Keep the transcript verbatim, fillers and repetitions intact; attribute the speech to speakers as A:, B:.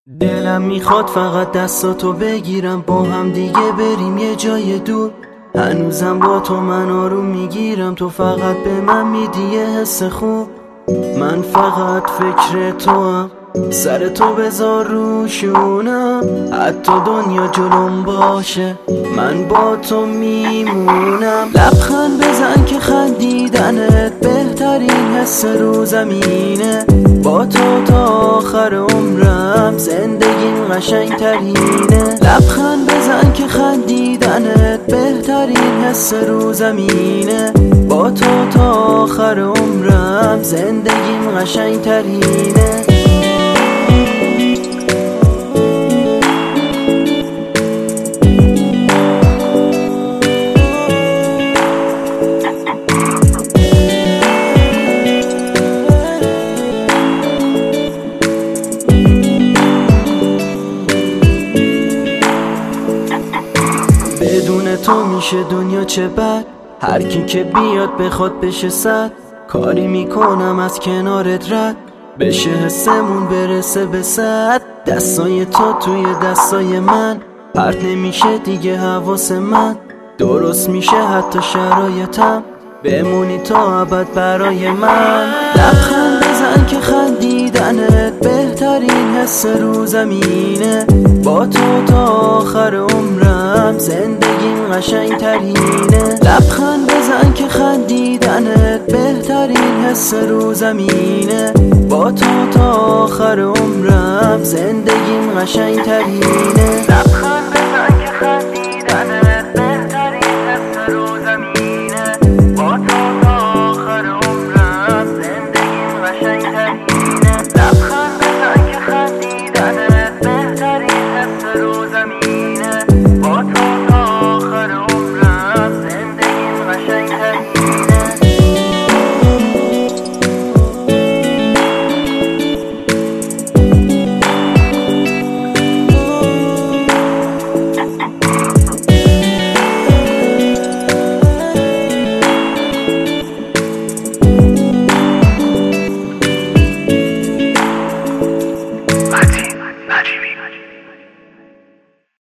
A: دلم میخواد فقط دستاتو بگیرم، با هم دیگه بریم یه جای دور. هنوزم با تو من آروم میگیرم، تو فقط به من میدی یه حس خوب. من فقط فکر تو هم، سر تو بذار روشونم. حتی دنیا جلوم باشه من با تو میمونم. لبخند بزن که خندیدنت بهترین حس رو زمینه. با تو تا آخر عمرم زندگیم قشنگ ترینه. لبخند بزن که خندیدنت بهترین حس رو زمینه. با تو تا آخر عمرم زندگیم قشنگ ترینه. بدون تو میشه دنیا چه بد، هر کی که بیاد بخواد بشه صد. کاری میکنم از کنارت رد بشه حسمون برسه به صد. دستای تو توی دستای من پرت نمیشه دیگه حواس من. درست میشه حتی شرایطم، بمونی تا ابد برای من. لبخند بزن که خندیدنت بهترین حس رو زمینه. با تو تا آخر عمرم زندگیم قشنگ ترینه. لبخند بزن که خندیدنت بهترین حس رو زمینه. با تو تا آخر عمرم زندگیم قشنگ ترینه. لبخند بزن که